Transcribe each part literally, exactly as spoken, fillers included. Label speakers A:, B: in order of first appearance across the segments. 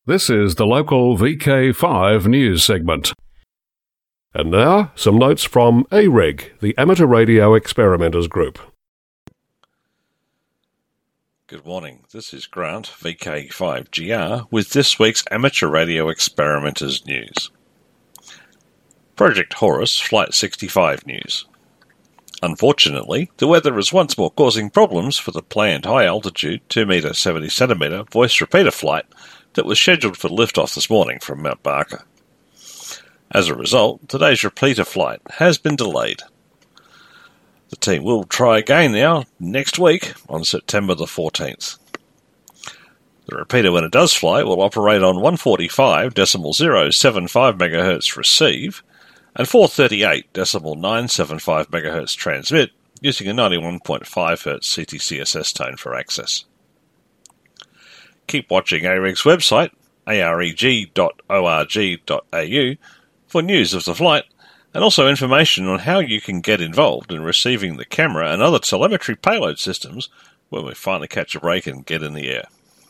A: This is the local V K five news segment. And now, some notes from A R E G, the Amateur Radio Experimenters Group.
B: Good morning, this is Grant, V K five G R, with this week's Amateur Radio Experimenters news. Project Horus Flight sixty-five news. Unfortunately, the weather is once more causing problems for the planned high-altitude two metre seventy centimetre voice repeater flight that was scheduled for liftoff this morning from Mount Barker. As a result, today's repeater flight has been delayed. The team will try again now next week on September the fourteenth. The repeater, when it does fly, will operate on one forty-five point zero seven five megahertz receive and four thirty-eight point nine seven five megahertz transmit using a ninety-one point five hertz C T C S S tone for access. Keep watching A R E G's website, areg dot org dot a u, for news of the flight and also information on how you can get involved in receiving the camera and other telemetry payload systems when we finally catch a break and get in the air.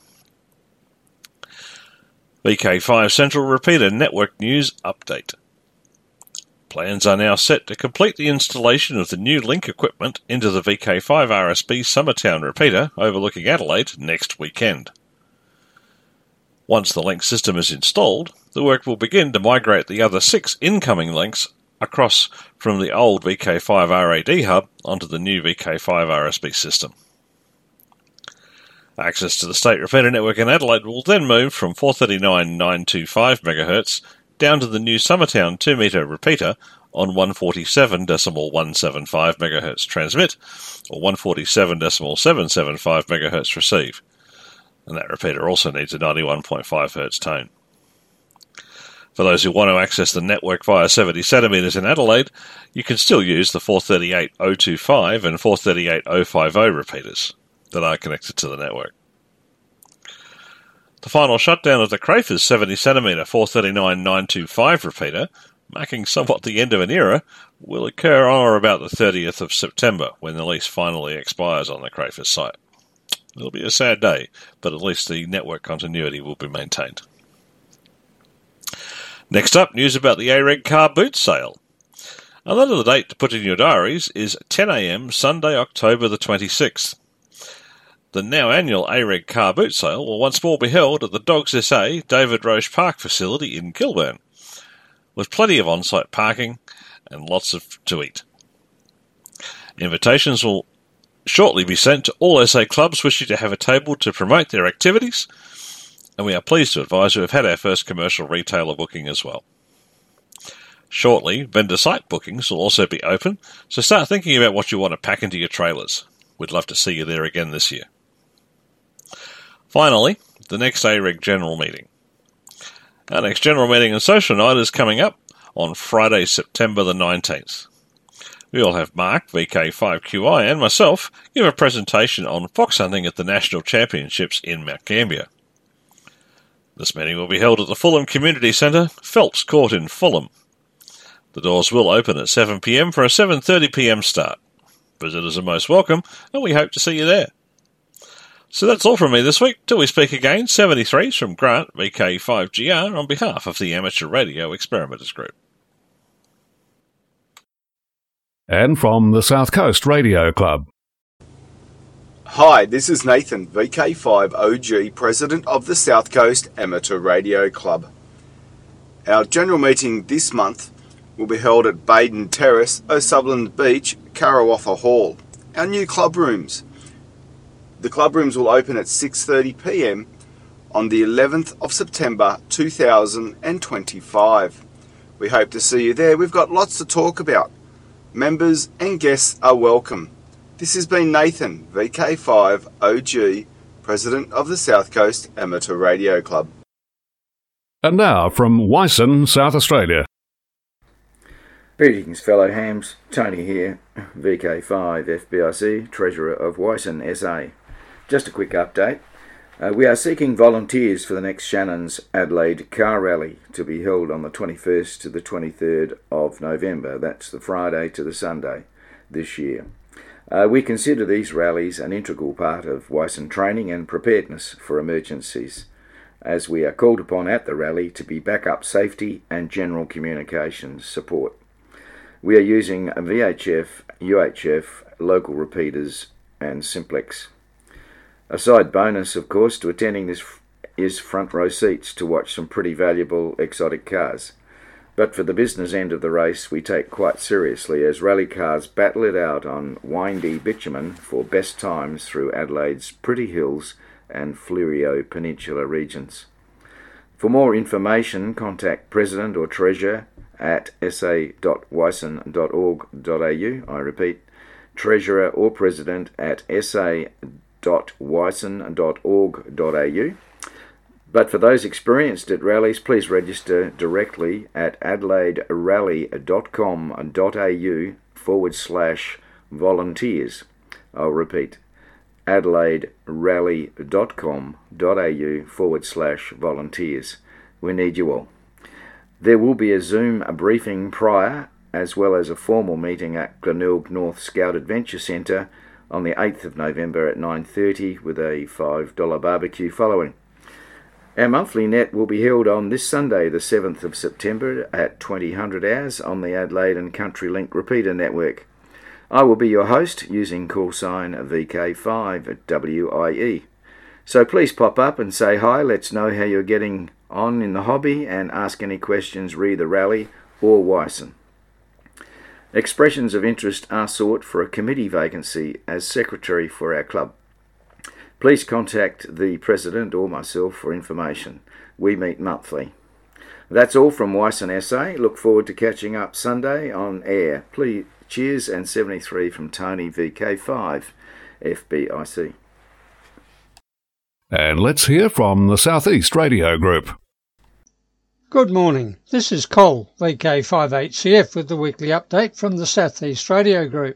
B: V K five Central Repeater Network News Update. Plans are now set to complete the installation of the new link equipment into the V K five R S B Summertown repeater overlooking Adelaide next weekend. Once the link system is installed, the work will begin to migrate the other six incoming links across from the old V K five R A D hub onto the new V K five R S B system. Access to the state repeater network in Adelaide will then move from four thirty-nine point nine two five megahertz down to the new Summertown two metre repeater on one forty-seven point one seven five megahertz transmit or one forty-seven point seven seven five megahertz receive. And that repeater also needs a ninety-one point five hertz tone. For those who want to access the network via seventy centimetres in Adelaide, you can still use the four thirty-eight point zero two five and four thirty-eight point zero five zero repeaters that are connected to the network. The final shutdown of the Crafers seventy centimetre four thirty-nine point nine two five repeater, marking somewhat the end of an era, will occur on or about the thirtieth of September when the lease finally expires on the Crafers site. It'll be a sad day, but at least the network continuity will be maintained. Next up, news about the A R E G car boot sale. Another date to put in your diaries is ten a m Sunday, October the twenty-sixth. The now annual A R E G car boot sale will once more be held at the Dogs S A David Roche Park facility in Kilburn, with plenty of on-site parking and lots of to eat. Invitations will shortly be sent to all S A clubs wishing to have a table to promote their activities, and we are pleased to advise we have had our first commercial retailer booking as well. Shortly, vendor site bookings will also be open, so start thinking about what you want to pack into your trailers. We'd love to see you there again this year. Finally, the next A R E G General Meeting. Our next General Meeting and Social Night is coming up on Friday, September the nineteenth. We will have Mark, V K five Q I, and myself give a presentation on fox hunting at the National Championships in Mount Gambier. This meeting will be held at the Fulham Community Centre, Phelps Court in Fulham. The doors will open at seven p m for a seven thirty p m start. Visitors are most welcome, and we hope to see you there. So that's all from me this week. Till we speak again, seventy-threes from Grant, V K five G R, on behalf of the Amateur Radio Experimenters Group.
A: And from the South Coast Radio Club.
C: Hi, this is Nathan, V K five O G, President of the South Coast Amateur Radio Club. Our general meeting this month will be held at Baden Terrace, O'Sutherland Beach, Karawatha Hall, our new club rooms. The club rooms will open at six thirty p m on the eleventh of September two thousand twenty-five. We hope to see you there. We've got lots to talk about. Members and guests are welcome. This has been Nathan, V K five O G, President of the South Coast Amateur Radio Club.
A: And now from Wyson, South Australia.
D: Greetings, fellow hams. Tony here, V K five F B I C, Treasurer of Wyson S A. Just a quick update. Uh, we are seeking volunteers for the next Shannon's Adelaide Car Rally to be held on the twenty-first to the twenty-third of November. That's the Friday to the Sunday this year. Uh, we consider these rallies an integral part of Wyson training and preparedness for emergencies. as we are called upon at the rally to be backup safety and general communications support. We are using V H F, U H F, local repeaters and simplex. A side bonus, of course, to attending this is front row seats to watch some pretty valuable exotic cars. But for the business end of the race, we take quite seriously as rally cars battle it out on windy bitumen for best times through Adelaide's pretty hills and Fleurieu Peninsula regions. For more information, contact President or Treasurer at s a dot wyson dot org dot a u. I repeat, Treasurer or President at s a dot wyson dot org dot a u. But for those experienced at rallies, please register directly at adelaiderally.com.au forward slash volunteers. I'll repeat, adelaiderally.com.au forward slash volunteers. We need you all. There will be a Zoom a briefing prior, as well as a formal meeting at Glenelg North Scout Adventure Centre on the eighth of November at nine thirty with a five dollars barbecue following. Our monthly net will be held on this Sunday, the seventh of September at twenty hundred hours on the Adelaide and Country Link repeater network. I will be your host using call sign V K five W I E. So please pop up and say hi. Let's know how you're getting on in the hobby and ask any questions re the rally or Wyson. Expressions of interest are sought for a committee vacancy as secretary for our club. Please contact the President or myself for information. We meet monthly. That's all from Wyson S A. Look forward to catching up Sunday on air. Please, cheers and seventy-three from Tony V K five F B I C.
A: And let's hear from the Southeast Radio Group.
E: Good morning. This is Col, V K five H C F, with the weekly update from the Southeast Radio Group.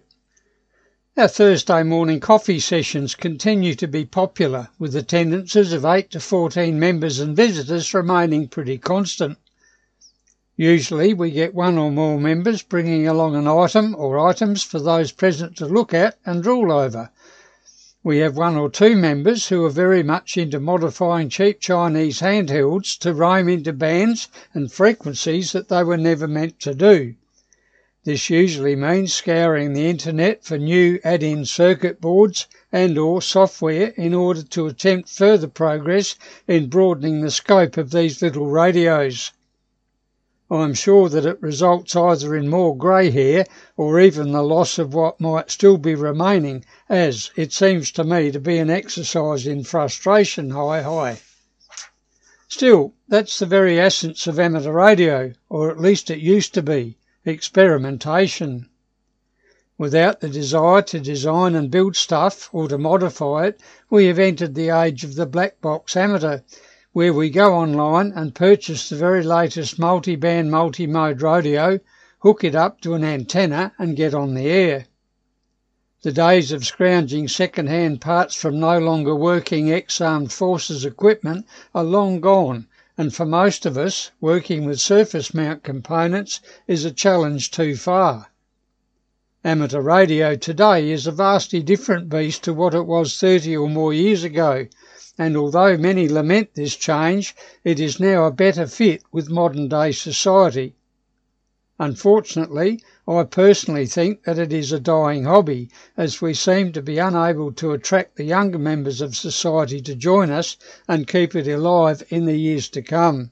E: Our Thursday morning coffee sessions continue to be popular, with attendances of eight to fourteen members and visitors remaining pretty constant. Usually we get one or more members bringing along an item or items for those present to look at and rule over. We have one or two members who are very much into modifying cheap Chinese handhelds to roam into bands and frequencies that they were never meant to do. This usually means scouring the internet for new add-in circuit boards and or software in order to attempt further progress in broadening the scope of these little radios. I'm sure that it results either in more grey hair or even the loss of what might still be remaining, as it seems to me to be an exercise in frustration, hi hi. Still, that's the very essence of amateur radio, or at least it used to be. Experimentation. Without the desire to design and build stuff or to modify it, we have entered the age of the black box amateur, where we go online and purchase the very latest multi-band multi-mode radio, hook it up to an antenna and get on the air. The days of scrounging second-hand parts from no longer working ex-armed forces equipment are long gone, and for most of us, working with surface mount components is a challenge too far. Amateur radio today is a vastly different beast to what it was thirty or more years ago, and although many lament this change, it is now a better fit with modern-day society. Unfortunately, I personally think that it is a dying hobby, as we seem to be unable to attract the younger members of society to join us and keep it alive in the years to come.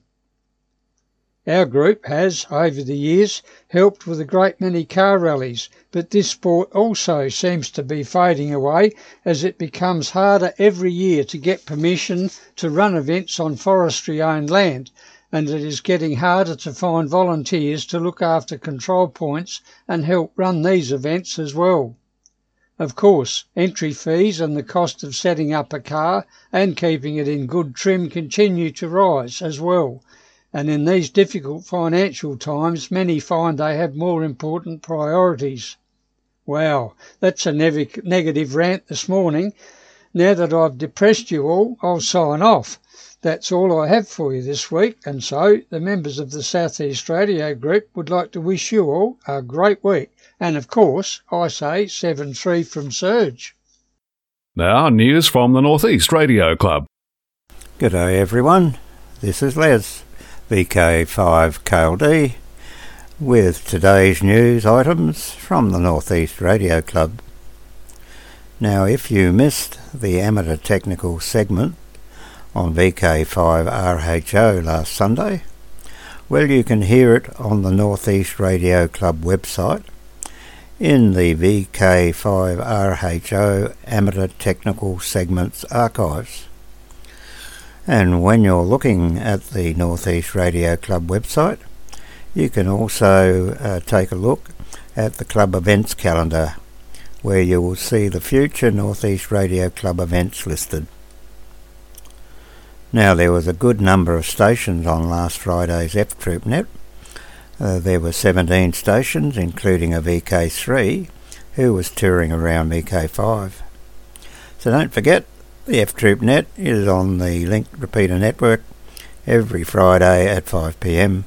E: Our group has, over the years, helped with a great many car rallies, but this sport also seems to be fading away as it becomes harder every year to get permission to run events on forestry-owned land, and it is getting harder to find volunteers to look after control points and help run these events as well. Of course, entry fees and the cost of setting up a car and keeping it in good trim continue to rise as well, and in these difficult financial times many find they have more important priorities. Wow, that's a nev- negative rant this morning. Now that I've depressed you all, I'll sign off. That's all I have for you this week, and so the members of the Southeast Radio Group would like to wish you all a great week. And of course, I say seven three from Surge.
A: Now, news from the Northeast Radio Club.
F: G'day everyone. This is Les, V K five K L D, with today's news items from the North East Radio Club. Now, if you missed the amateur technical segment on V K five R H O last Sunday, well, you can hear it on the North East Radio Club website in the V K five R H O Amateur Technical Segments archives. And when you're looking at the North East Radio Club website, you can also uh, take a look at the club events calendar, where you will see the future North East Radio Club events listed. Now, there was a good number of stations on last Friday's F Troop Net. Uh, there were seventeen stations, including a V K three, who was touring around V K five. So don't forget, the F Troop Net is on the Link Repeater Network every Friday at five p m.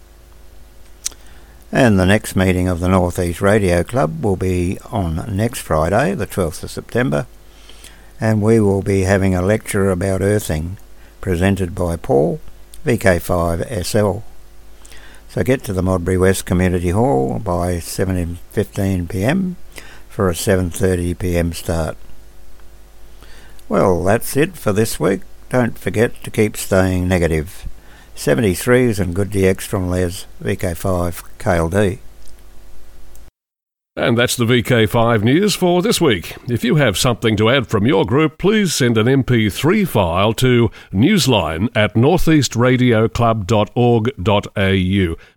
F: And the next meeting of the North East Radio Club will be on next Friday, the twelfth of September, and we will be having a lecture about earthing, presented by Paul, V K five S L. So get to the Modbury West Community Hall by seven fifteen p m for a seven thirty p m start. Well, that's it for this week. Don't forget to keep staying negative. seventy-threes and good D X from Les, V K five K L D.
A: And that's the V K five news for this week. If you have something to add from your group, please send an M P three file to newsline at northeastradioclub dot org dot a u.